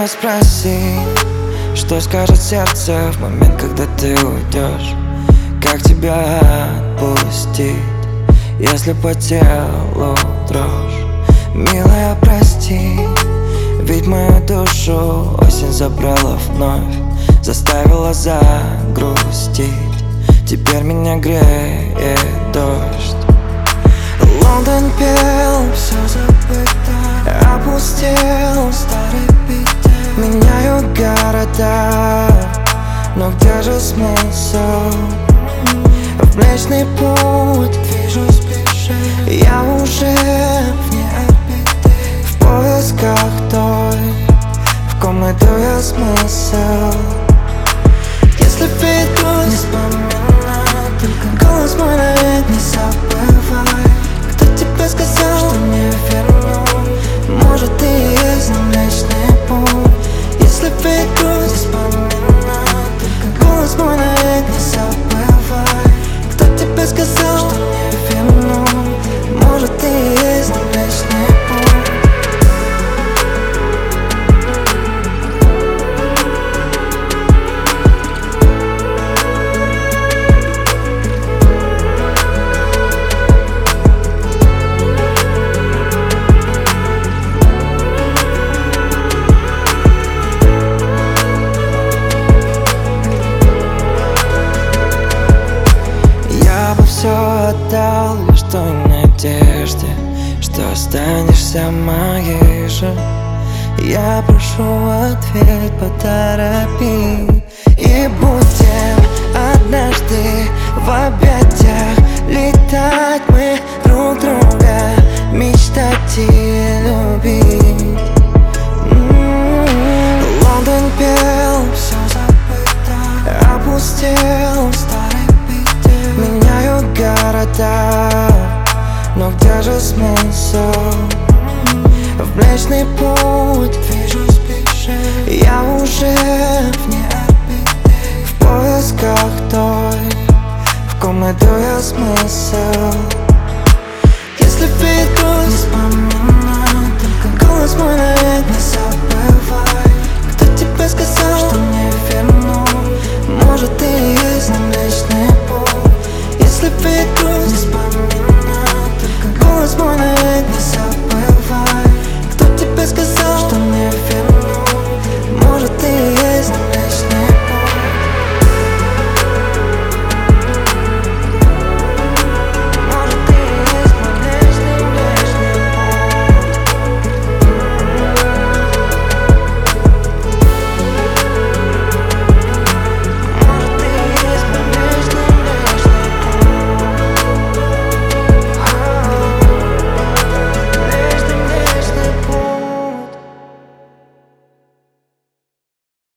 спроси, что скажет сердце в момент, когда ты уйдешь. Как тебя отпустить, если по телу дрожь? Милая, прости, ведь мою душу осень забрала вновь, заставила загрустить. Теперь меня греет дождь. Лондон пел, все забыто, опустел старый Питер. Меняю города, но где же смысл? В Млечный Путь движусь ближе, я уже вне орбиты, в поисках той, в ком найду я смысл. Если приду, не вспоминай, только голос мой навек не забывай. Кто тебе сказал, что не верну? Может, ты и есть Млечный Путь. Если приду, не вспоминай, только голос мой навек не забывай. Кто тебе сказал, что не верну? Может, ты и есть Млечный Путь. Все отдал лишь той надежде, что останешься моей же. Я прошу, ответь, поторопи, и будем однажды в объятиях летать мы друг друга, мечтать и любить. Лондон пел, все забыто, опустел старый Питер. Меняю города, но где же смысл? В Млечный Путь движусь ближе, я уже вне орбиты, в поисках той, в ком найду я смысл. Если приду, не вспоминай, только голос мой навек